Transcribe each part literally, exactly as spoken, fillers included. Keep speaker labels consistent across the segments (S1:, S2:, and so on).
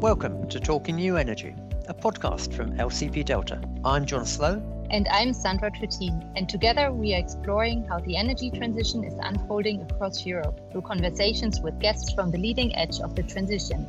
S1: Welcome to Talking New Energy, a podcast from L C P Delta. I'm John Slow.
S2: And I'm Sandra Trittin, and together we are exploring how the energy transition is unfolding across Europe through conversations with guests from the leading edge of the transition.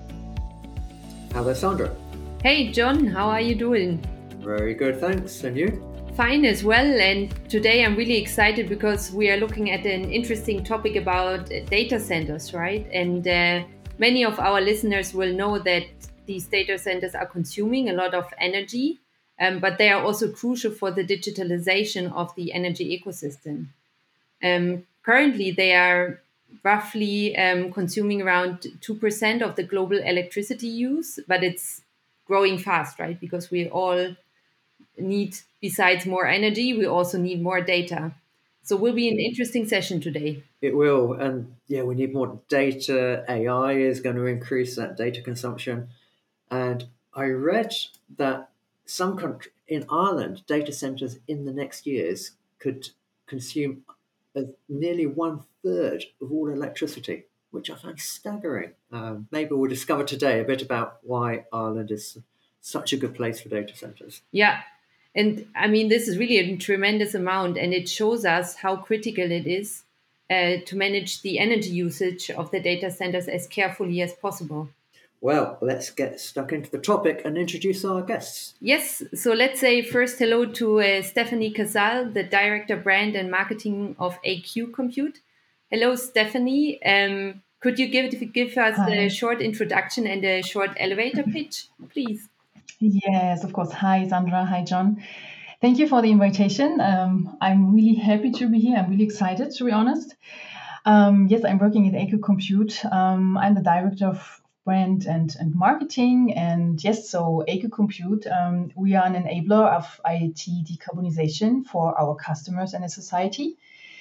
S3: Hello, Sandra.
S4: Hey, John, how are you doing?
S3: Very good, thanks. And you?
S4: Fine as well. And today I'm really excited because we are looking at an interesting topic about data centers, right? And uh, many of our listeners will know that these data centers are consuming a lot of energy, um, but they are also crucial for the digitalization of the energy ecosystem. Um, currently, they are roughly um, consuming around two percent of the global electricity use, but it's growing fast, right? Because we all need, besides more energy, we also need more data. So it will be an interesting session today.
S3: It will. And yeah, we need more data. A I is going to increase that data consumption. And I read that some country in Ireland, data centers in the next years could consume a, nearly one third of all electricity, which I find staggering. Um, maybe we'll discover today a bit about why Ireland is such a good place for data centers.
S4: Yeah. And I mean, this is really a tremendous amount, and it shows us how critical it is uh, to manage the energy usage of the data centers as carefully as possible.
S3: Well, let's get stuck into the topic and introduce our guests.
S4: Yes, so let's say first hello to uh, Stephanie Casal, the Director Brand and Marketing of A Q Compute. Hello, Stephanie. Um, could you give, give us Hi. a short introduction and a short elevator pitch, please?
S5: Yes, of course. Hi, Sandra. Hi, John. Thank you for the invitation. Um, I'm really happy to be here. I'm really excited, to be honest. Um, yes, I'm working at A Q Compute. Um, I'm the Director of Brand and, and Marketing. And yes, so A Q Compute, um, we are an enabler of I T decarbonization for our customers and the society.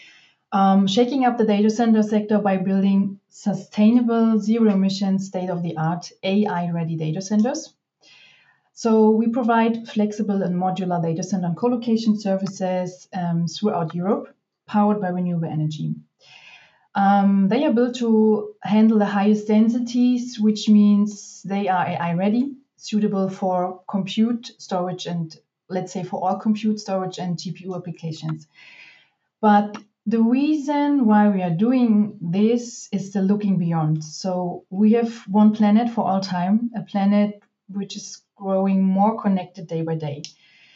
S5: Um, shaking up the data center sector by building sustainable, zero-emission, state-of-the-art, A I-ready data centers. So we provide flexible and modular data center and co-location services um, throughout Europe, powered by renewable energy. Um, they are built to handle the highest densities, which means they are A I ready, suitable for compute, storage, and let's say for all compute, storage, and G P U applications. But the reason why we are doing this is the looking beyond. So we have one planet for all time, a planet which is growing more connected day by day.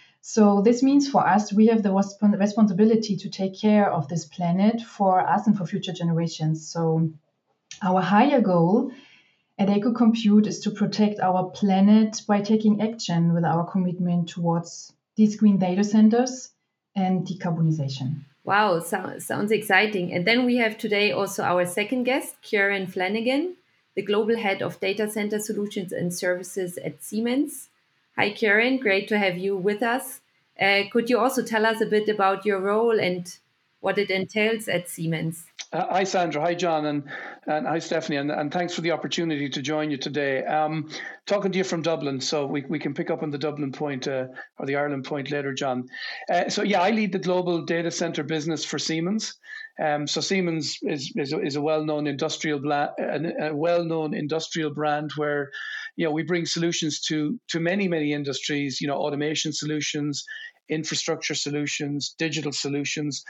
S5: So this means for us, we have the responsibility to take care of this planet for us and for future generations. So our higher goal at A Q Compute is to protect our planet by taking action with our commitment towards these green data centers and decarbonization.
S4: Wow, so, sounds exciting. And then we have today also our second guest, Kieran Flanagan, the Global Head of Data Center Solutions and Services at Siemens. Hi, Kieran. Great to have you with us. Uh, could you also tell us a bit about your role and what it entails at Siemens?
S6: Uh, hi, Sandra. Hi, John. And, and hi, Stephanie. And, and thanks for the opportunity to join you today. Um, talking to you from Dublin, so we, we can pick up on the Dublin point uh, or the Ireland point later, John. Uh, so, yeah, I lead the global data center business for Siemens. Um, so Siemens is is, is a well-known industrial bla- a well-known industrial brand where, you know, we bring solutions to to many many industries. You know, automation solutions, infrastructure solutions, digital solutions.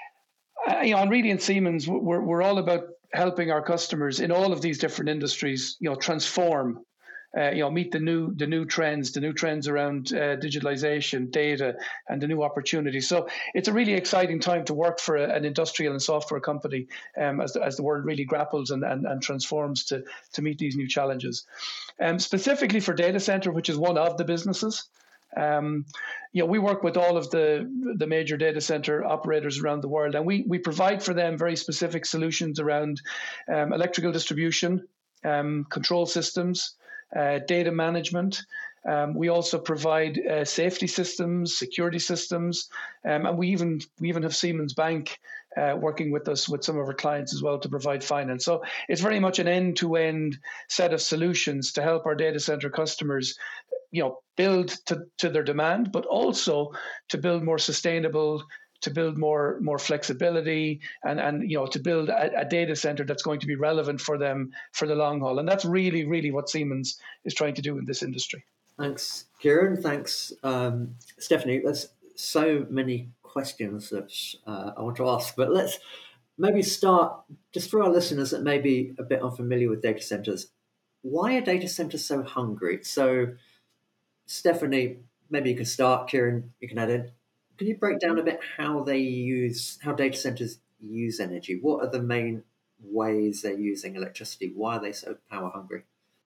S6: Uh, you know, and really in Siemens, we're we're all about helping our customers in all of these different industries. You know, transform. Uh, you know, meet the new the new trends, the new trends around uh, digitalization, data, and the new opportunities. So it's a really exciting time to work for a, an industrial and software company um, as the, as the world really grapples and, and, and transforms to to meet these new challenges. Um, specifically for data center, which is one of the businesses. Um, you know, we work with all of the the major data center operators around the world, and we we provide for them very specific solutions around um, electrical distribution, um, control systems. Uh, data management. Um, we also provide uh, safety systems, security systems, um, and we even we even have Siemens Bank uh, working with us with some of our clients as well to provide finance. So it's very much an end-to-end set of solutions to help our data center customers, you know, build to, to their demand, but also to build more sustainable, to build more more flexibility, and and you know to build a, a data center that's going to be relevant for them for the long haul. And that's really really what Siemens is trying to do in this industry.
S3: Thanks, Kieran. Thanks, um, Stephanie. There's so many questions that uh, I want to ask, but let's maybe start just for our listeners that may be a bit unfamiliar with data centers. Why are data centers so hungry? So, Stephanie, maybe you can start. Kieran, you can add in. Can you break down a bit how they use, how data centers use energy? What are the main ways they're using electricity? Why are they so power hungry?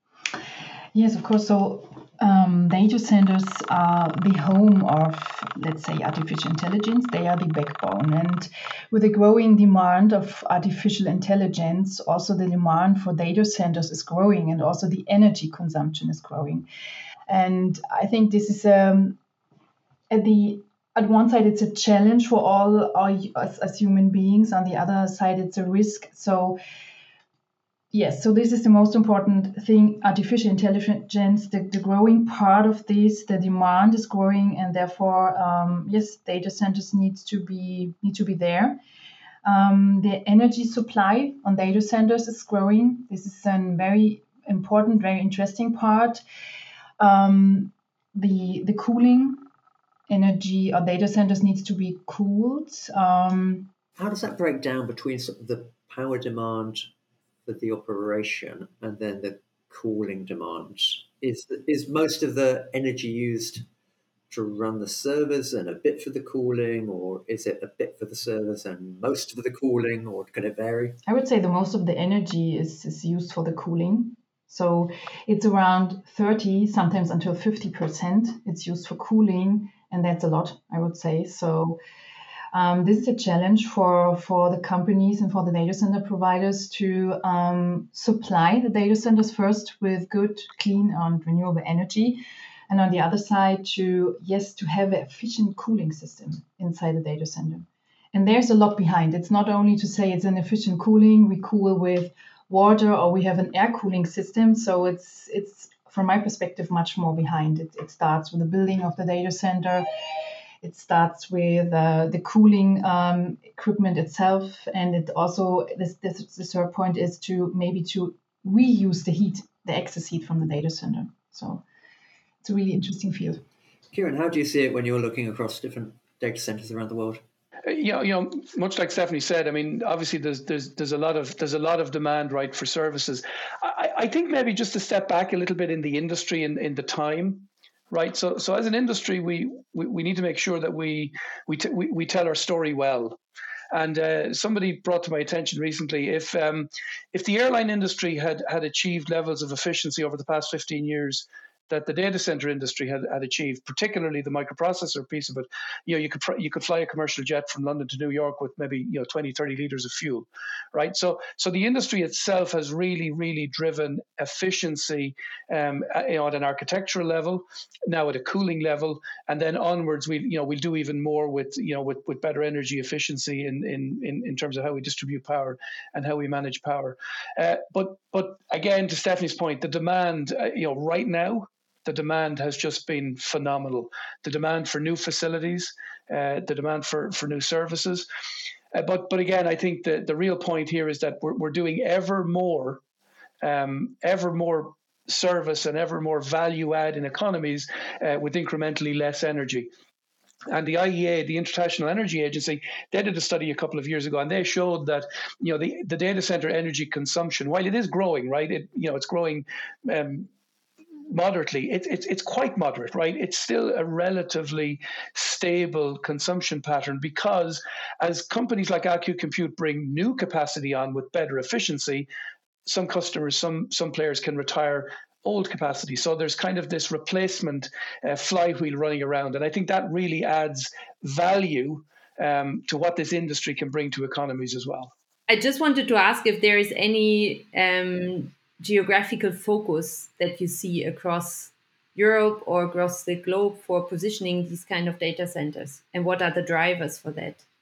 S5: Yes, of course. So um, data centers are the home of, let's say, artificial intelligence. They are the backbone. And with the growing demand of artificial intelligence, also the demand for data centers is growing, and also the energy consumption is growing. And I think this is um, at the at one side it's a challenge for all our, us as human beings. On the other side, it's a risk. So yes, so this is the most important thing, artificial intelligence, the, the growing part of this, the demand is growing, and therefore, um, yes, data centers needs to be need to be there. Um, the energy supply on data centers is growing. This is a very important, very interesting part. Um, the the cooling energy or data centers needs to be cooled. Um,
S3: How does that break down between sort of the power demand for the operation and then the cooling demand? Is is most of the energy used to run the servers and a bit for the cooling, or is it a bit for the servers and most for the cooling, or can it vary?
S5: I would say the most of the energy is, is used for the cooling. So it's around thirty, sometimes until fifty percent. It's used for cooling, and that's a lot, I would say. So Um, this is a challenge for, for the companies and for the data center providers to um, supply the data centers first with good, clean, and renewable energy. And on the other side, to, yes, to have an efficient cooling system inside the data center. And there's a lot behind. It's not only to say it's an efficient cooling, we cool with water, or we have an air cooling system. So it's, it's from my perspective, much more behind. It, it starts with the building of the data center. It starts with uh, the cooling um, equipment itself, and it also this, this the third point is to maybe to reuse the heat, the excess heat from the data center. So it's a really interesting field.
S3: Kieran, how do you see it when you're looking across different data centers around the world?
S6: You know, you know, much like Stephanie said, I mean, obviously there's there's there's a lot of there's a lot of demand, right, for services. I, I think maybe just to step back a little bit in the industry and in, in the time. Right. So, so as an industry, we, we, we need to make sure that we we, t- we we tell our story well. And uh, somebody brought to my attention recently, if um, if the airline industry had had achieved levels of efficiency over the past fifteen years that the data center industry had, had achieved, particularly the microprocessor piece of it, you know, you could you could fly a commercial jet from London to New York with maybe, you know, twenty, thirty liters of fuel, right? So so the industry itself has really, really driven efficiency, um, you know, at an architectural level, now at a cooling level, and then onwards, we you know we'll do even more with you know with, with better energy efficiency in, in in in terms of how we distribute power and how we manage power. Uh, but but again, to Stephanie's point, the demand, uh, you know, right now, the demand has just been phenomenal. The demand for new facilities, uh, the demand for, for new services. Uh, but but again, I think the, the real point here is that we're, we're doing ever more, um, ever more service and ever more value add in economies uh, with incrementally less energy. And the I E A, the International Energy Agency, they did a study a couple of years ago, and they showed that you know the, the data center energy consumption, while it is growing, right, it you know it's growing. Um, Moderately, it, it, it's quite moderate, right? It's still a relatively stable consumption pattern because as companies like I Q Compute bring new capacity on with better efficiency, some customers, some some players can retire old capacity. So there's kind of this replacement uh, flywheel running around. And I think that really adds value um, to what this industry can bring to economies as well.
S4: I just wanted to ask if there is any um, geographical focus that you see across Europe or across the globe for positioning these kind of data centers, and what are the drivers for that?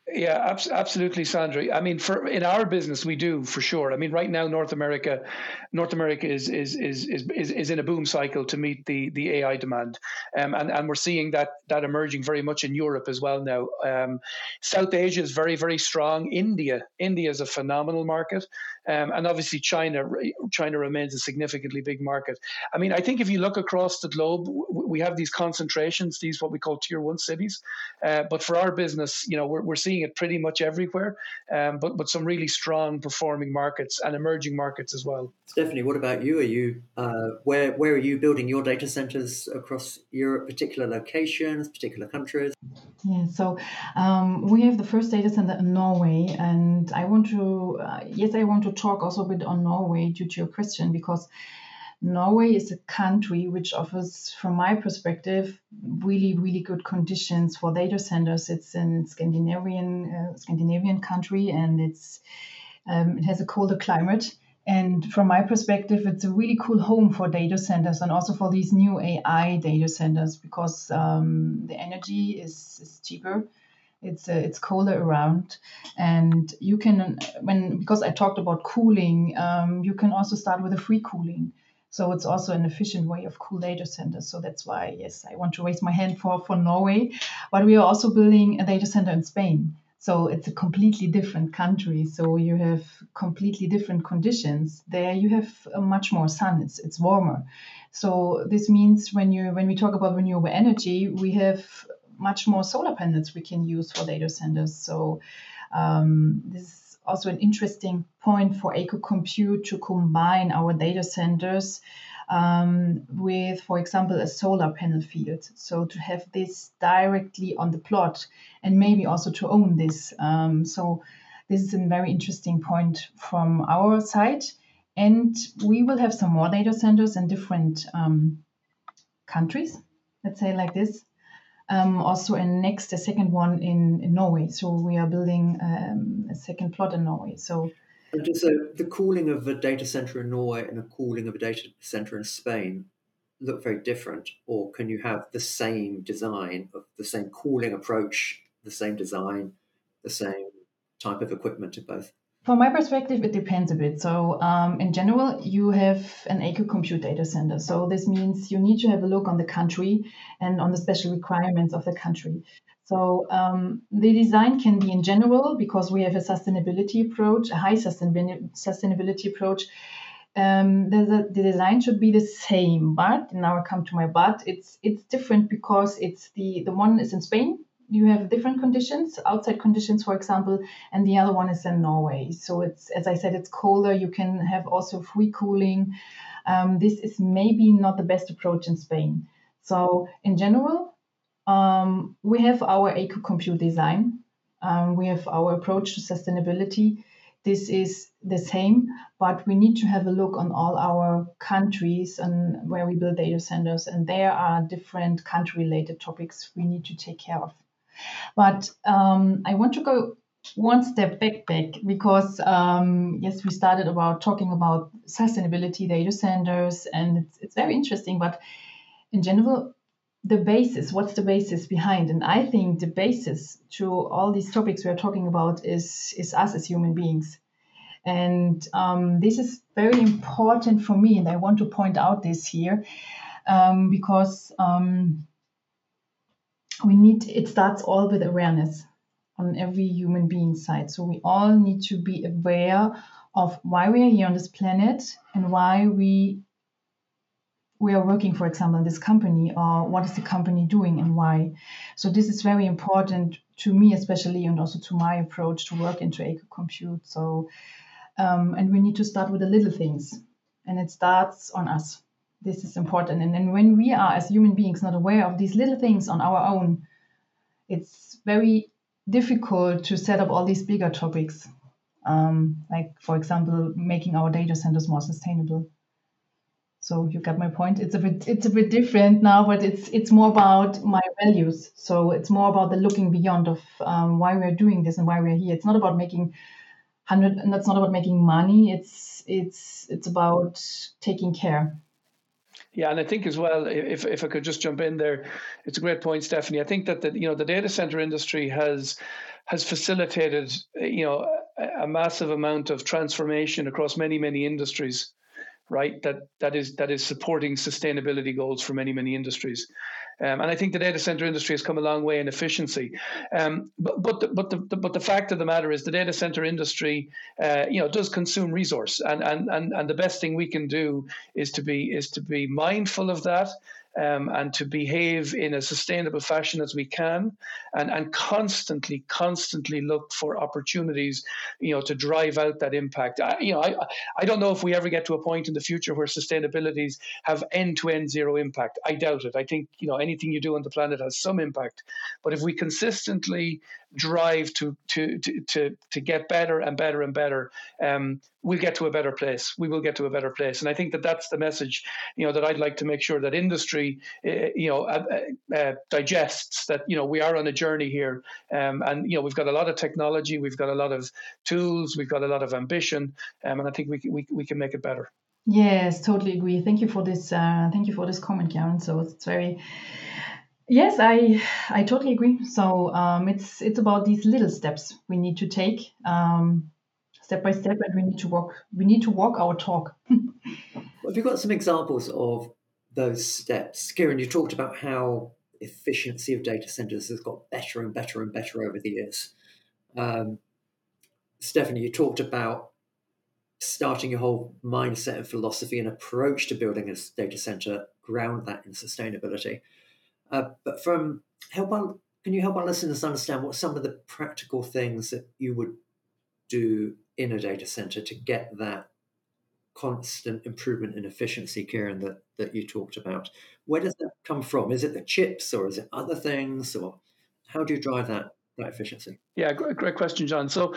S6: Yeah, abs- absolutely, Sandra. I mean, for in our business, we do for sure. I mean, right now, North America, North America is is is is is, is in a boom cycle to meet the the A I demand, um, and and we're seeing that that emerging very much in Europe as well now. Um, South Asia is very very strong. India, India is a phenomenal market, um, and obviously China. China remains a significantly big market. I mean, I think if you look across the globe, we have these concentrations, these what we call tier one cities, uh, but for our business, you know, we're we're seeing it pretty much everywhere, um, but but some really strong performing markets and emerging markets as well.
S3: Stephanie, what about you? Are you uh, where where are you building your data centers across Europe? Particular locations, particular countries?
S5: Yeah, so um, we have the first data center in Norway, and I want to uh, yes, I want to talk also a bit on Norway due to your question, because Norway is a country which offers, from my perspective, really, really good conditions for data centers. It's in Scandinavian, uh, Scandinavian country, and it's um, it has a colder climate. And from my perspective, it's a really cool home for data centers and also for these new A I data centers, because um, the energy is, is cheaper. It's uh, it's colder around, and you can when because I talked about cooling, um, you can also start with a free cooling. So it's also an efficient way of cool data centers. So that's why, yes, I want to raise my hand for, for Norway. But we are also building a data center in Spain. So it's a completely different country. So you have completely different conditions. There you have uh, much more sun. It's it's warmer. So this means when you when we talk about renewable energy, we have much more solar panels we can use for data centers. So um, this is also an interesting point for Eco Compute to combine our data centers um, with, for example, a solar panel field. So to have this directly on the plot and maybe also to own this. Um, so this is a very interesting point from our side. And we will have some more data centers in different um, countries, let's say like this. Um, also, and next, a second one in, in Norway. So we are building um, a second plot in Norway. So,
S3: and so the cooling of a data center in Norway and the cooling of a data center in Spain look very different, or can you have the same design of the same cooling approach, the same design, the same type of equipment in both?
S5: From my perspective, it depends a bit. So um, in general, you have an Eco Compute data center. So this means you need to have a look on the country and on the special requirements of the country. So um, the design can be in general, because we have a sustainability approach, a high sustainability approach. Um, the, the design should be the same, but now I come to my but. It's it's different because it's the the one is in Spain. You have different conditions, outside conditions, for example, and the other one is in Norway. So it's, as I said, it's colder. You can have also free cooling. Um, this is maybe not the best approach in Spain. So in general, um, we have our Eco Compute design. Um, we have our approach to sustainability. This is the same, but we need to have a look on all our countries and where we build data centers. And there are different country-related topics we need to take care of. But um, I want to go one step back, back because um, yes, we started about talking about sustainability data centers, and it's, it's very interesting. But in general, the basis, what's the basis behind? And I think the basis to all these topics we are talking about is is us as human beings. And um, this is very important for me, and I want to point out this here um, because. Um, We need, it starts all with awareness on every human being side. So we all need to be aware of why we are here on this planet and why we we are working, for example, in this company, or what is the company doing and why. So this is very important to me, especially, and also to my approach to work into Eco Compute. So, um, and we need to start with the little things, and it starts on us. This is important. And then when we are, as human beings, not aware of these little things on our own, it's very difficult to set up all these bigger topics. Um, like, for example, making our data centers more sustainable. So you got my point. It's a bit it's a bit different now, but it's it's more about my values. So it's more about the looking beyond of um, why we're doing this and why we're here. It's not about making hundred. And that's not about making money. It's it's it's about taking care.
S6: Yeah, and I think as well, if if I could just jump in there, it's a great point, Stephanie. I think that the you know the data center industry has has facilitated, you know, a, a massive amount of transformation across many, many industries, right? That that is that is supporting sustainability goals for many, many industries. Um, and I think the data center industry has come a long way in efficiency. Um, but but the, but the, the but the fact of the matter is the data center industry, uh, you know, does consume resource, and, and and and the best thing we can do is to be is to be mindful of that. Um, and to behave in a sustainable fashion as we can, and, and constantly, constantly look for opportunities, you know, to drive out that impact. I, you know, I, I don't know if we ever get to a point in the future where sustainabilities have end-to-end zero impact. I doubt it. I think, you know, anything you do on the planet has some impact. But if we consistently drive to to to to, to get better and better and better, um, we'll get to a better place. We will get to a better place. And I think that that's the message, you know, that I'd like to make sure that industry, uh, you know, uh, uh, digests, that, you know, we are on a journey here. Um, and, you know, we've got a lot of technology, we've got a lot of tools, we've got a lot of ambition, um, and I think we, we, we can make it better.
S5: Yes, totally agree. Thank you for this. Uh, thank you for this comment, Karen. So it's very, yes, I I totally agree. So um, it's it's about these little steps we need to take. Um, step by step, and we need to walk we need to walk our talk.
S3: Have you got some examples of those steps? Kieran, you talked about how efficiency of data centers has got better and better and better over the years. Um, Stephanie, you talked about starting your whole mindset and philosophy and approach to building a data center, ground that in sustainability. Uh, but from help our, can you help our listeners understand what some of the practical things that you would do in a data center to get that constant improvement in efficiency, Kieran, that, that you talked about? Where does that come from? Is it the chips, or is it other things, or how do you drive that, that efficiency?
S6: Yeah, great, great question, John. So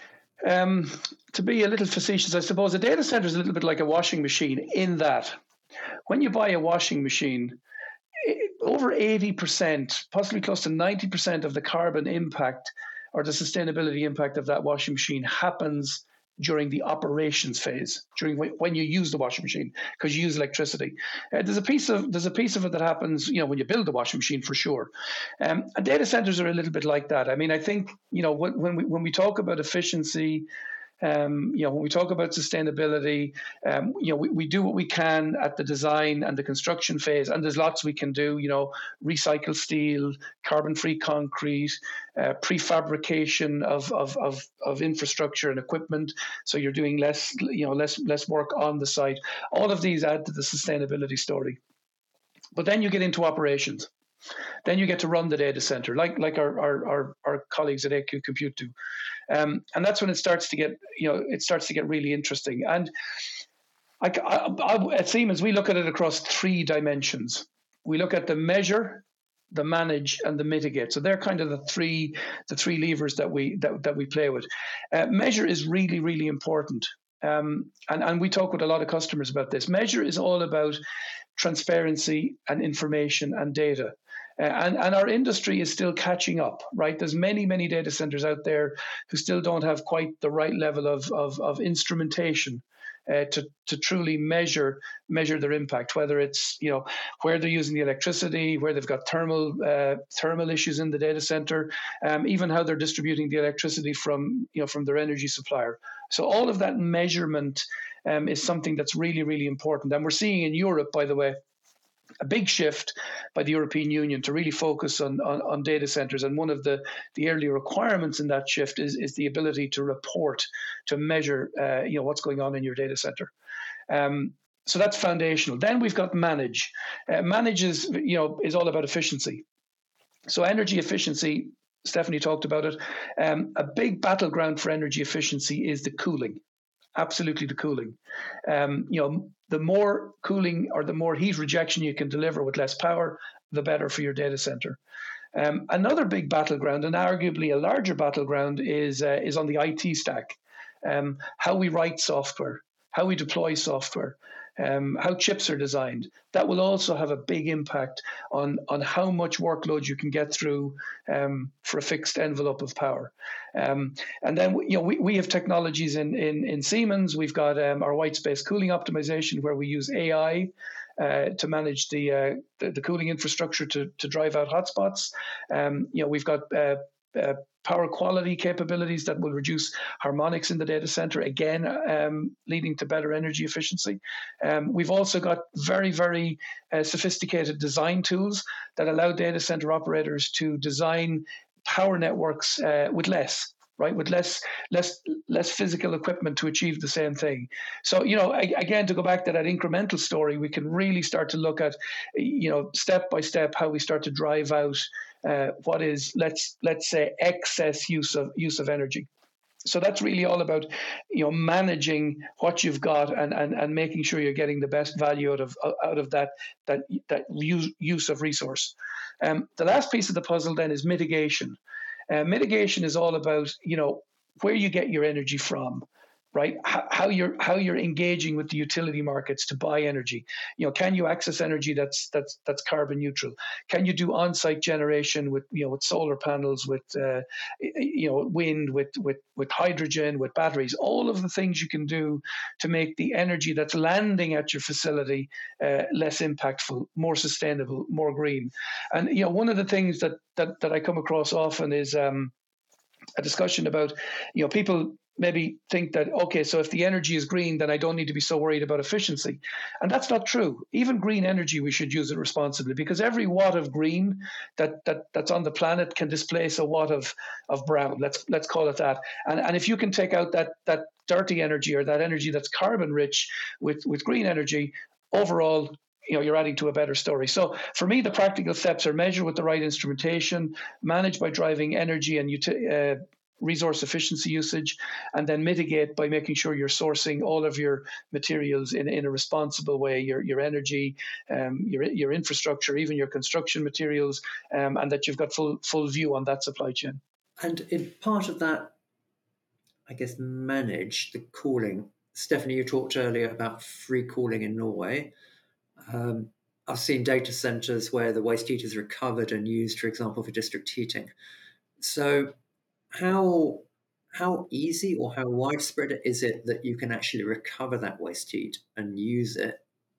S6: um, to be a little facetious, I suppose a data center is a little bit like a washing machine, in that when you buy a washing machine, over eighty percent, possibly close to ninety percent of the carbon impact or the sustainability impact of that washing machine happens during the operations phase, during when you use the washing machine, because you use electricity. Uh, there's a piece of there's a piece of it that happens, you know, when you build the washing machine, for sure. Um, and data centers are a little bit like that. I mean, I think, you know, when, when we when we talk about efficiency, Um, you know, when we talk about sustainability, um, you know, we, we do what we can at the design and the construction phase, and there's lots we can do. You know, recycle steel, carbon-free concrete, uh, prefabrication of, of of of infrastructure and equipment, so you're doing less, you know, less less work on the site. All of these add to the sustainability story. But then you get into operations. Then you get to run the data center, like like our our our, our colleagues at A Q Compute do. Um, and that's when it starts to get, you know, it starts to get really interesting. And I, I, I, at Siemens, we look at it across three dimensions. We look at the measure, the manage, and the mitigate. So they're kind of the three, the three levers that we that, that we play with. Uh, measure is really, really important. Um, and, and we talk with a lot of customers about this. Measure is all about transparency and information and data. Uh, and, and our industry is still catching up, right? There's many, many data centers out there who still don't have quite the right level of, of, of instrumentation uh, to, to truly measure measure their impact, whether it's, you know, where they're using the electricity, where they've got thermal uh, thermal issues in the data center, um, even how they're distributing the electricity from, you know, from their energy supplier. So all of that measurement um, is something that's really, really important. And we're seeing in Europe, by the way, a big shift by the European Union to really focus on, on, on data centers. And one of the, the early requirements in that shift is, is the ability to report, to measure, uh, you know, what's going on in your data center. Um, so that's foundational. Then we've got manage. Uh, manage is, you know, is all about efficiency. So energy efficiency, Stephanie talked about it. Um, a big battleground for energy efficiency is the cooling. Absolutely the cooling. Um, you know, the more cooling or the more heat rejection you can deliver with less power, the better for your data center. Um, another big battleground, and arguably a larger battleground, is uh, is on the I T stack. Um, how we write software, how we deploy software, um, how chips are designed. That will also have a big impact on, on how much workload you can get through um, for a fixed envelope of power. Um, and then, you know, we, we have technologies in, in, in Siemens. We've got um, our white space cooling optimization, where we use A I uh, to manage the, uh, the the cooling infrastructure to, to drive out hotspots. Um, you know, we've got uh, uh, power quality capabilities that will reduce harmonics in the data center, again, um, leading to better energy efficiency. Um, we've also got very, very uh, sophisticated design tools that allow data center operators to design power networks uh, with less. Right, with less, less, less physical equipment to achieve the same thing. So, you know, again, to go back to that incremental story, we can really start to look at, you know, step by step how we start to drive out uh, what is, let's let's say, excess use of use of energy. So that's really all about, you know, managing what you've got and and, and making sure you're getting the best value out of out of that that that use use of resource. Um, the last piece of the puzzle then is mitigation. Uh, mitigation is all about, you know, where you get your energy from, right? How, how you're how you're engaging with the utility markets to buy energy. You know, can you access energy that's that's that's carbon neutral? Can you do on-site generation with you know with solar panels, with uh, you know wind, with with with hydrogen, with batteries? All of the things you can do to make the energy that's landing at your facility uh, less impactful, more sustainable, more green. And you know, one of the things that that that I come across often is um, a discussion about, you know, people maybe think that, okay, so if the energy is green, then I don't need to be so worried about efficiency. And that's not true. Even green energy, we should use it responsibly, because every watt of green that, that that's on the planet can displace a watt of, of brown. Let's let's call it that. And and if you can take out that that dirty energy, or that energy that's carbon rich with, with green energy, overall, you know, you're adding to a better story. So for me, the practical steps are measure with the right instrumentation, manage by driving energy and uti- uh, resource efficiency usage, and then mitigate by making sure you're sourcing all of your materials in, in a responsible way, your your energy, um, your your infrastructure, even your construction materials, um, and that you've got full full view on that supply chain.
S3: And in part of that, I guess, manage the cooling. Stephanie, you talked earlier about free cooling in Norway. Um, I've seen data centers where the waste heat is recovered and used, for example, for district heating. So how how easy or how widespread is it that you can actually recover that waste heat and use it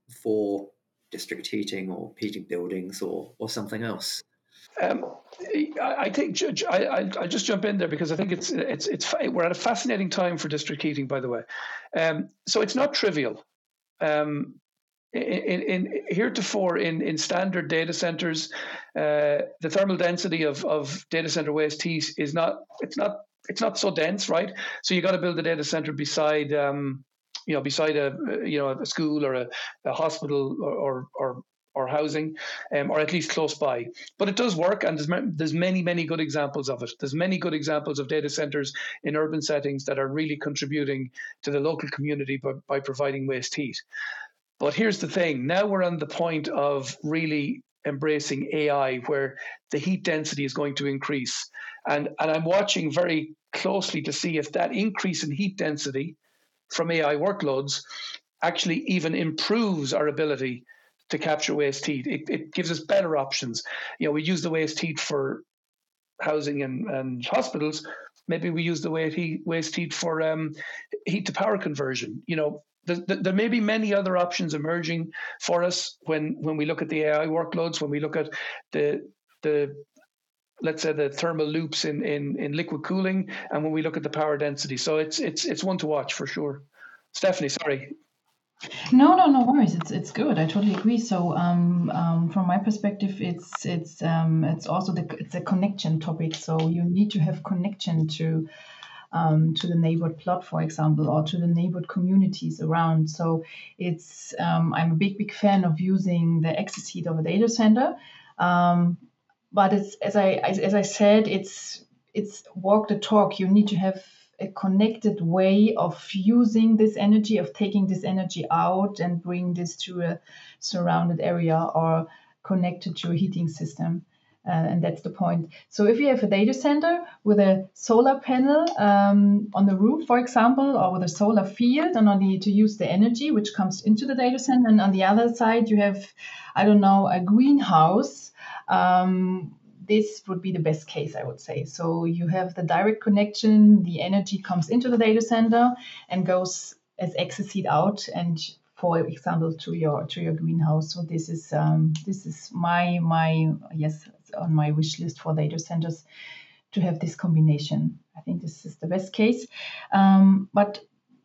S3: for district heating or heating buildings or, or something else?
S6: Um, I think I, I just jump in there because I think it's it's it's we're at a fascinating time for district heating, by the way. Um, so it's not trivial. Um, In, in, heretofore, in, in standard data centers, uh, the thermal density of, of data center waste heat is not it's not it's not so dense, right? So you got to build a data center beside um, you know beside a you know a school or a, a hospital or or, or or housing, um, or at least close by. But it does work, and there's, there's many, many good examples of it. There's many good examples of data centers in urban settings that are really contributing to the local community by, by providing waste heat. But here's the thing. Now we're on the point of really embracing A I, where the heat density is going to increase. And, and I'm watching very closely to see if that increase in heat density from A I workloads actually even improves our ability to capture waste heat. It, it gives us better options. You know, we use the waste heat for housing and, and hospitals. Maybe we use the waste heat, waste heat for um, heat to power conversion. You know, there, there may be many other options emerging for us when, when we look at the A I workloads, when we look at the the let's say the thermal loops in, in, in liquid cooling, and when we look at the power density. So it's it's it's one to watch for sure. Stephanie, sorry.
S5: No, no, no worries. It's it's good. I totally agree. So, um, um, from my perspective, it's it's um, it's also the it's a connection topic. So you need to have connection to um, to the neighborhood plot, for example, or to the neighborhood communities around. So it's um, I'm a big big fan of using the excess heat of a data center, um, but it's as I as, as I said, it's it's walk the talk. You need to have a connected way of using this energy, of taking this energy out and bring this to a surrounded area or connected to a heating system. Uh, and that's the point. So if you have a data center with a solar panel um, on the roof, for example, or with a solar field, and only to use the energy which comes into the data center, and on the other side you have, I don't know, a greenhouse, um, this would be the best case, I would say. So you have the direct connection, the energy comes into the data center and goes as excess heat out, and for example, to your to your greenhouse. So this is um, this is my my yes on my wish list for data centers to have this combination. I think this is the best case. Um, but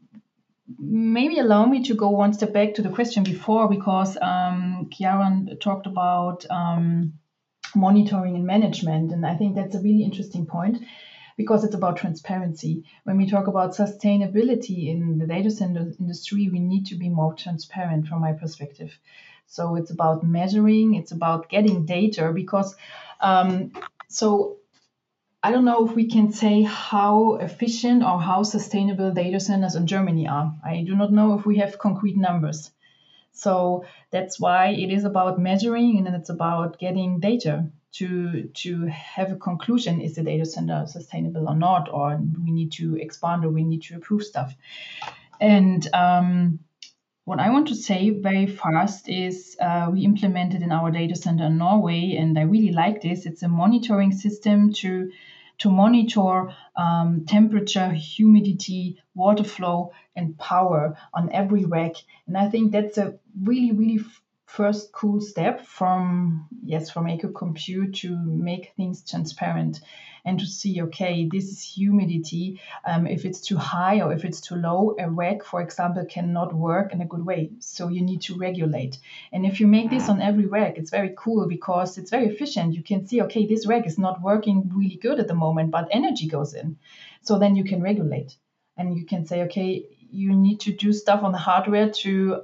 S5: maybe allow me to go one step back to the question before, because um, Kieran talked about um, monitoring and management. And I think that's a really interesting point, because it's about transparency. When we talk about sustainability in the data center industry, we need to be more transparent from my perspective. So it's about measuring, it's about getting data, because um, so I don't know if we can say how efficient or how sustainable data centers in Germany are. I do not know if we have concrete numbers. So that's why it is about measuring, and then it's about getting data to to have a conclusion: is the data center sustainable or not, or we need to expand, or we need to improve stuff. And um, what I want to say very fast is uh, we implemented in our data center in Norway, and I really like this. It's a monitoring system to to monitor um, temperature, humidity, water flow, and power on every rack. And I think that's a really, really f- first cool step from, yes, from EcoCompute to make things transparent and to see, okay, this is humidity. Um, if it's too high or if it's too low, a rack, for example, cannot work in a good way. So you need to regulate. And if you make this on every rack, it's very cool because it's very efficient. You can see, okay, this rack is not working really good at the moment, but energy goes in. So then you can regulate. And you can say, okay, you need to do stuff on the hardware to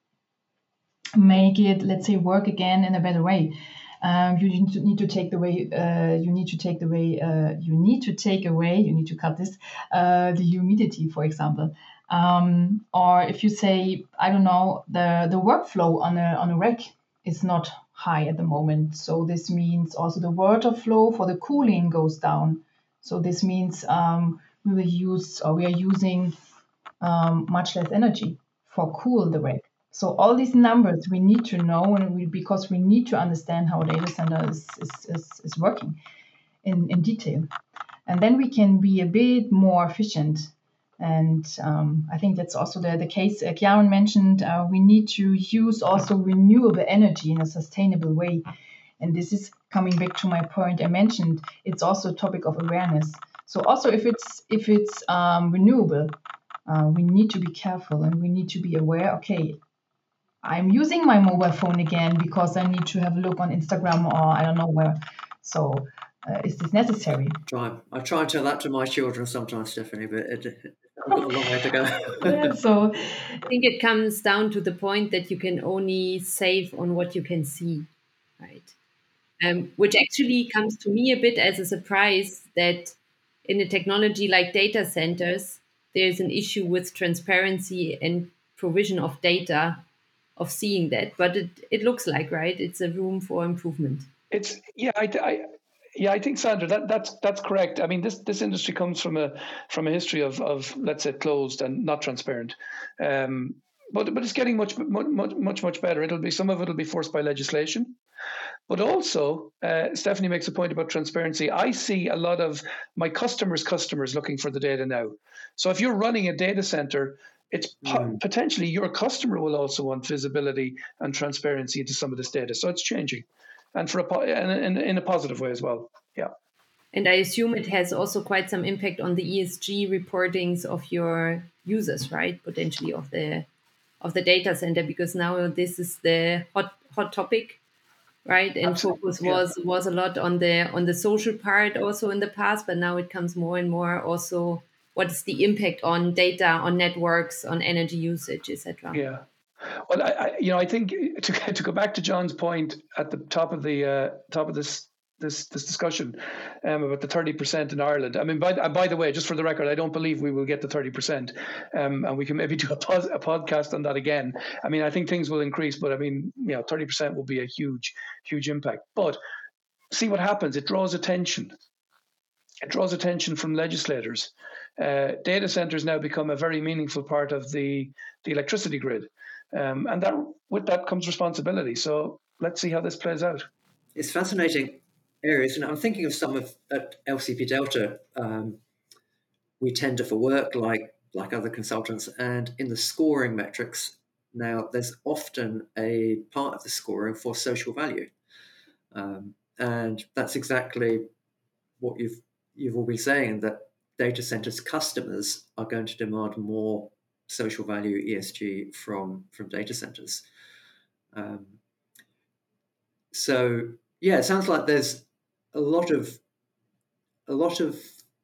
S5: make it, let's say, work again in a better way. Um, you need to, need to take the way uh, you need to take the way uh, you need to take away you need to cut this uh, the humidity, for example. Um, or if you say, I don't know, the the workflow on a on a rack is not high at the moment, so this means also the water flow for the cooling goes down. So this means um, we will use or we are using um, much less energy for cool the rack. So all these numbers we need to know, and we, because we need to understand how a data center is, is, is, is working in, in detail. And then we can be a bit more efficient. And um, I think that's also the, the case uh, Kieran mentioned. Uh, we need to use also renewable energy in a sustainable way. And this is coming back to my point I mentioned. It's also a topic of awareness. So also if it's, if it's um, renewable, uh, we need to be careful and we need to be aware, okay, I'm using my mobile phone again because I need to have a look on Instagram or I don't know where. So uh, is this necessary?
S3: Try. I try and tell that to my children sometimes, Stephanie, but it, it, I've got a long way to go.
S5: Yeah, so
S4: I think it comes down to the point that you can only save on what you can see, right? Um, which actually comes to me a bit as a surprise that in a technology like data centers, there's an issue with transparency and provision of data, of seeing that. But it, it looks like, right, it's a room for improvement.
S6: It's yeah, I, I yeah, I think Sandra, that that's that's correct. I mean, this this industry comes from a from a history of of let's say closed and not transparent. Um, but but it's getting much much much much better. It'll be some of it'll be forced by legislation. But also, uh, Stephanie makes a point about transparency. I see a lot of my customers' customers looking for the data now. So if you're running a data center, it's po- mm. potentially your customer will also want visibility and transparency into some of this data. So it's changing, and for a po- and in, in a positive way as well. Yeah.
S4: And I assume it has also quite some impact on the E S G reportings of your users, right? Potentially of the of the data center, because now this is the hot hot topic. Right, and Absolutely. focus was yeah. was a lot on the on the social part also in the past, but now it comes more and more also what is the impact on data, on networks, on energy usage, et cetera.
S6: Yeah, well, I, I you know I think to to go back to John's point at the top of the uh, top of this this this discussion um, about the thirty percent in Ireland. I mean, by by the way, just for the record, I don't believe we will get the thirty percent, um, and we can maybe do a, pos- a podcast on that again. I mean, I think things will increase, but I mean, you know, thirty percent will be a huge, huge impact. But see what happens. It draws attention. It draws attention from legislators. Uh, data centers now become a very meaningful part of the the electricity grid, um, and that with that comes responsibility. So let's see how this plays out.
S3: It's fascinating areas, and I'm thinking of some of at L C P Delta. Um, we tender for work like like other consultants, and in the scoring metrics now, there's often a part of the scoring for social value, um, and that's exactly what you've you've all been saying that data centers customers are going to demand more social value, E S G from from data centers. Um, so yeah, it sounds like there's a lot of a lot of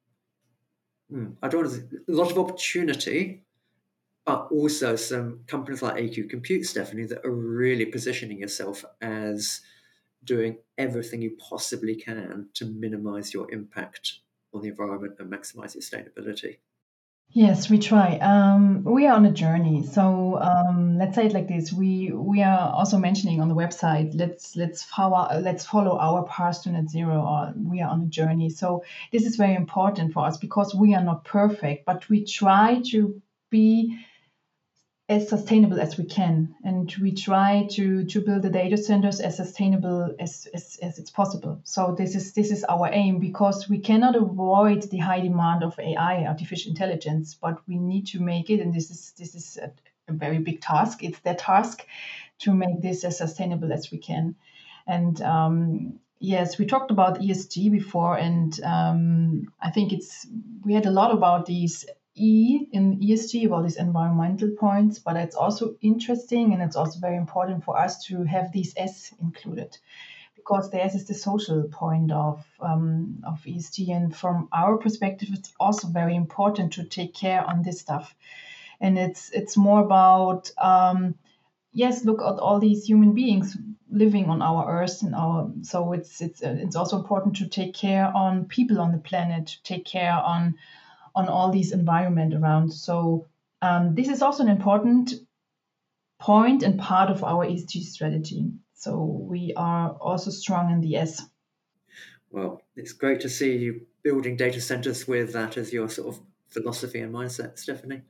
S3: hmm, I don't want to say, a lot of opportunity, but also some companies like A Q Compute, Stephanie, that are really positioning yourself as doing everything you possibly can to minimize your impact on the environment and maximize your sustainability.
S5: Yes, we try. Um, we are on a journey. So um, let's say it like this: we we are also mentioning on the website. Let's let's follow let's follow our path to net zero. Or we are on a journey. So this is very important for us because we are not perfect, but we try to be as sustainable as we can, and we try to to build the data centers as sustainable as, as as it's possible. So this is this is our aim, because we cannot avoid the high demand of A I, artificial intelligence, but we need to make it, and this is this is a, a very big task. It's their task to make this as sustainable as we can. And um, yes, we talked about E S G before, and um, I think it's we had a lot about these E in E S G, about these environmental points, but it's also interesting and it's also very important for us to have these S included, because the S is the social point of um, of E S G, and from our perspective, it's also very important to take care on this stuff. And it's it's more about um, yes, look at all these human beings living on our earth, and our so it's it's it's also important to take care on people on the planet, to take care on on all these environment around. So um, this is also an important point and part of our E S G strategy. So we are also strong in the S.
S3: Well, it's great to see you building data centers with that as your sort of philosophy and mindset, Stephanie.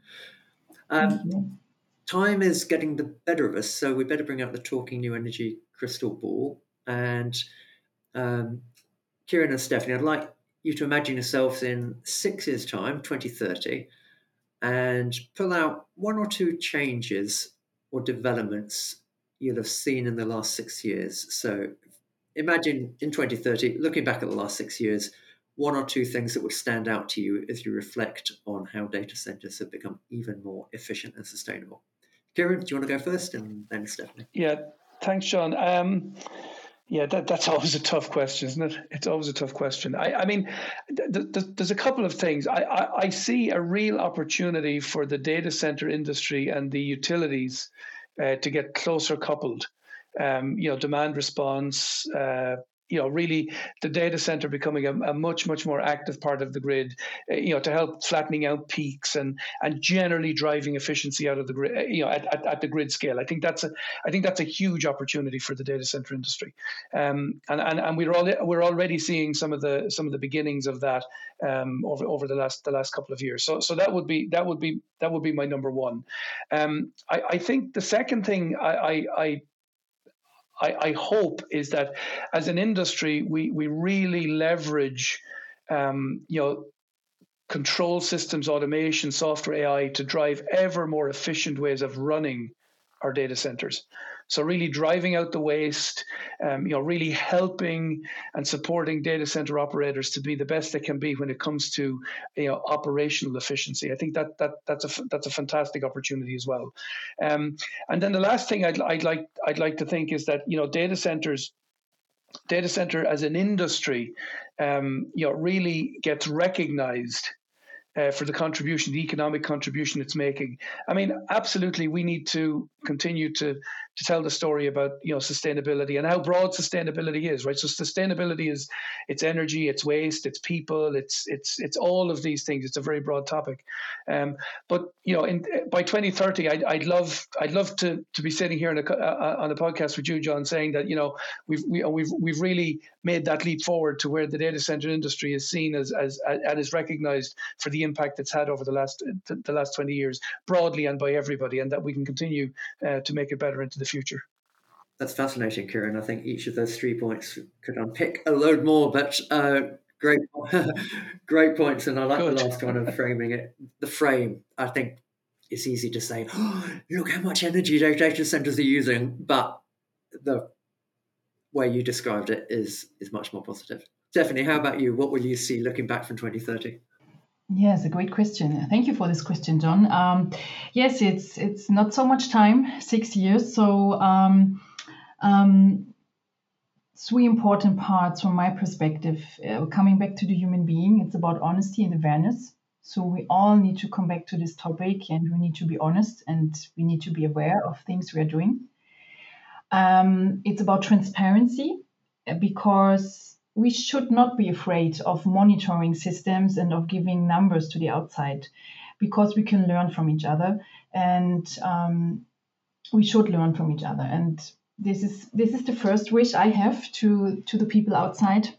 S3: Um, time is getting the better of us, so we better bring out the Talking New Energy crystal ball. And um, Kieran and Stephanie, I'd like you to imagine yourselves in six years' time, twenty thirty, and pull out one or two changes or developments you'll have seen in the last six years. So imagine in twenty thirty, looking back at the last six years, one or two things that would stand out to you as you reflect on how data centers have become even more efficient and sustainable. Kieran, do you want to go first, and then Stephanie?
S6: Yeah, thanks, John. Um, Yeah, that, that's always a tough question, isn't it? It's always a tough question. I, I mean, th- th- there's a couple of things. I, I, I see a real opportunity for the data center industry and the utilities uh, to get closer coupled. Um, you know, demand response, uh, you know, really the data center becoming a, a much, much more active part of the grid, uh, you know, to help flattening out peaks and and generally driving efficiency out of the grid, uh, you know, at, at, at the grid scale. I think that's a I think that's a huge opportunity for the data center industry, um, and and and we're all, we're already seeing some of the some of the beginnings of that um, over over the last the last couple of years. So so that would be that would be that would be my number one. Um, I, I think the second thing I, I, I I, I hope is that as an industry, we we really leverage, um, you know, control systems, automation, software, A I to drive ever more efficient ways of running our data centers. So really driving out the waste, um, you know, really helping and supporting data center operators to be the best they can be when it comes to, you know, operational efficiency. I think that that that's a that's a fantastic opportunity as well. Um, and then the last thing I'd, I'd like I'd like to think is that, you know, data centers. Data center as an industry, um, you know, really gets recognized uh, for the contribution, the economic contribution it's making. I mean, absolutely, we need to continue to to tell the story about, you know, sustainability and how broad sustainability is, right? So sustainability is it's energy, it's waste, it's people, it's it's it's all of these things. It's a very broad topic. Um, but you know, in, by twenty thirty, I'd, I'd love I'd love to to be sitting here on a uh, on a podcast with you, John, saying that, you know, we've we, we've we've really made that leap forward to where the data center industry is seen as as and is recognized for the impact it's had over the last the last twenty years, broadly and by everybody, and that we can continue uh, to make it better into the future.
S3: That's fascinating, Kieran. I think each of those three points could unpick a load more, but uh, great, great points. And I like Good. the last one of framing it. The frame, I think it's easy to say, oh, look how much energy data centers are using, but the way you described it is is much more positive. Stephanie, how about you? What will you see looking back from twenty thirty?
S5: Yes, a great question. Thank you for this question, John. Um, yes, it's it's not so much time, six years. So um, um, three important parts from my perspective. Uh, coming back to the human being, it's about honesty and awareness. So we all need to come back to this topic, and we need to be honest, and we need to be aware of things we are doing. Um, it's about transparency, because we should not be afraid of monitoring systems and of giving numbers to the outside, because we can learn from each other, and um, we should learn from each other. And this is this is the first wish I have to to the people outside.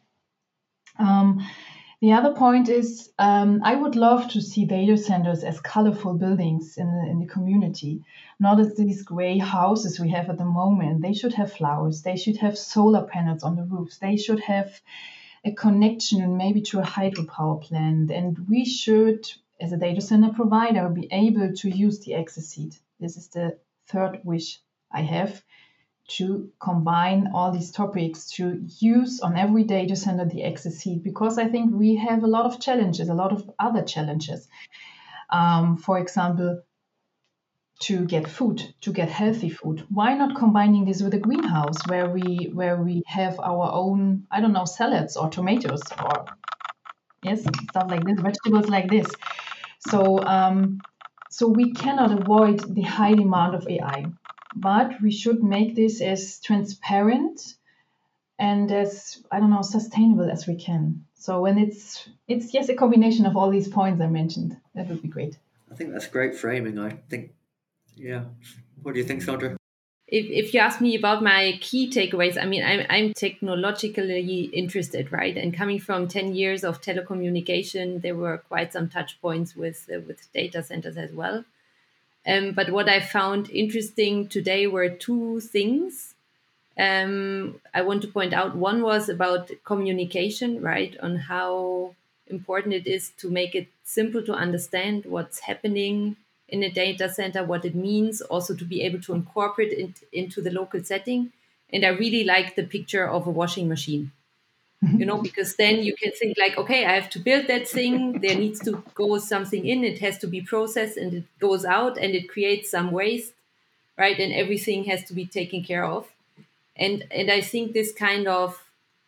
S5: Um, the other point is um, I would love to see data centers as colorful buildings in the, in the community, not as these gray houses we have at the moment. They should have flowers. They should have solar panels on the roofs. They should have a connection maybe to a hydropower plant. And we should, as a data center provider, be able to use the access seat. This is the third wish I have, to combine all these topics, to use on every data center the access seat, because I think we have a lot of challenges, a lot of other challenges. Um, for example, to get food, to get healthy food. Why not combining this with a greenhouse where we where we have our own, I don't know, salads or tomatoes or yes, stuff like this, vegetables like this. So um, so we cannot avoid the high demand of A I. But we should make this as transparent and as, I don't know, sustainable as we can. So when it's, it's yes, a combination of all these points I mentioned. That would be great.
S3: I think that's great framing. I think, yeah. What do you think, Sandra?
S4: If, if you ask me about my key takeaways, I mean, I'm, I'm technologically interested, right? And coming from ten years of telecommunication, there were quite some touch points with, uh, with data centers as well. Um, but what I found interesting today were two things um, I want to point out. One was about communication, right? On how important it is to make it simple to understand what's happening in a data center, what it means, also to be able to incorporate it into the local setting. And I really like the picture of a washing machine. You know, because then you can think like, okay, I have to build that thing. There needs to go something in. It has to be processed and it goes out and it creates some waste, right? And everything has to be taken care of. And and I think this kind of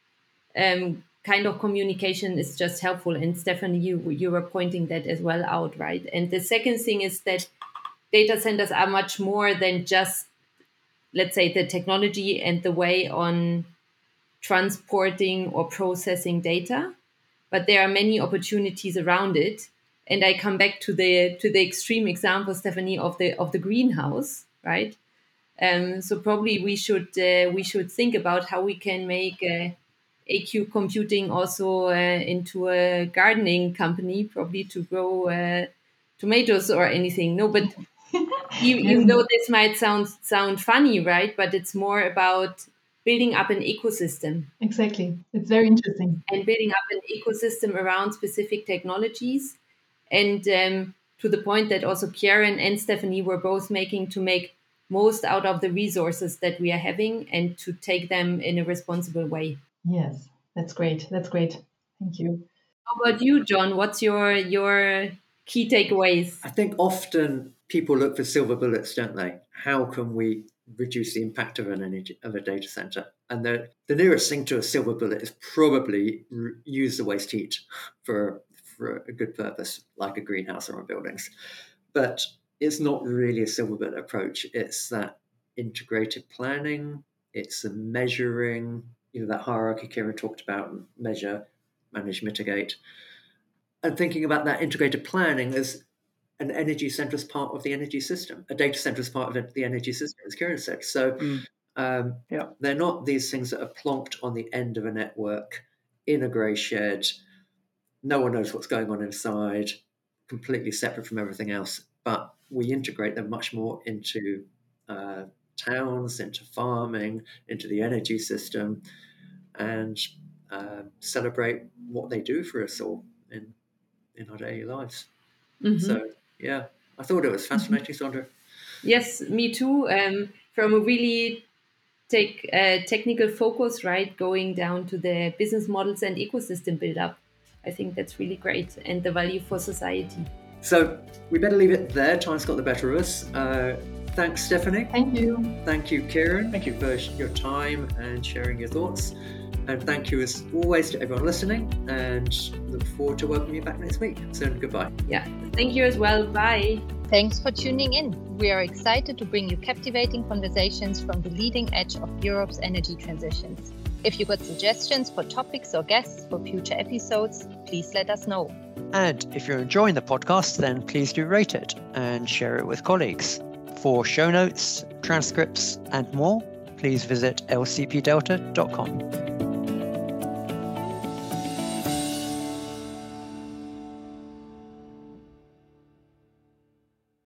S4: um, kind of communication is just helpful. And Stephanie, you you were pointing that as well out, right? And the second thing is that data centers are much more than just, let's say, the technology and the way on transporting or processing data, but there are many opportunities around it. And I come back to the to the extreme example, Stephanie, of the of the greenhouse, right? Um, so probably we should uh, we should think about how we can make uh, A Q Computing also uh, into a gardening company, probably to grow uh, tomatoes or anything. No, but even, even though this might sound sound funny, right? But it's more about building up an ecosystem.
S5: Exactly. It's very interesting.
S4: And building up an ecosystem around specific technologies. And um, to the point that also Karen and Stephanie were both making, to make most out of the resources that we are having and to take them in a responsible way.
S5: Yes, that's great. That's great. Thank you.
S4: How about you, John? What's your your key takeaways?
S3: I think often people look for silver bullets, don't they? How can we reduce the impact of an energy of a data center? And the, the nearest thing to a silver bullet is probably re- use the waste heat for, for a good purpose, like a greenhouse or a buildings. But it's not really a silver bullet approach. It's that integrated planning, it's the measuring, you know, that hierarchy Kieran talked about, measure, manage, mitigate. And thinking about that integrated planning as an energy center as part of the energy system, a data center as part of the energy system, as Kieran said. So mm. um, yeah. they're not these things that are plonked on the end of a network in a grey shed. No one knows what's going on inside, completely separate from everything else. But we integrate them much more into uh, towns, into farming, into the energy system, and uh, celebrate what they do for us all in, in our daily lives. Mm-hmm. So, yeah, I thought it was fascinating, Sandra.
S4: Yes, me too. Um, from a really take uh, technical focus, right, going down to the business models and ecosystem build up. I think that's really great, and the value for society.
S3: So we better leave it there. Time's got the better of us. Uh, thanks, Stephanie.
S5: Thank you.
S3: Thank you, Kieran.
S6: Thank you
S3: for your time and sharing your thoughts. And thank you as always to everyone listening, and look forward to welcoming you back next week. So goodbye.
S4: Yeah, thank you as well. Bye.
S2: Thanks for tuning in. We are excited to bring you captivating conversations from the leading edge of Europe's energy transitions. If you got suggestions for topics or guests for future episodes, please let us know.
S1: And if you're enjoying the podcast, then please do rate it and share it with colleagues. For show notes, transcripts, and more, please visit l c p delta dot com.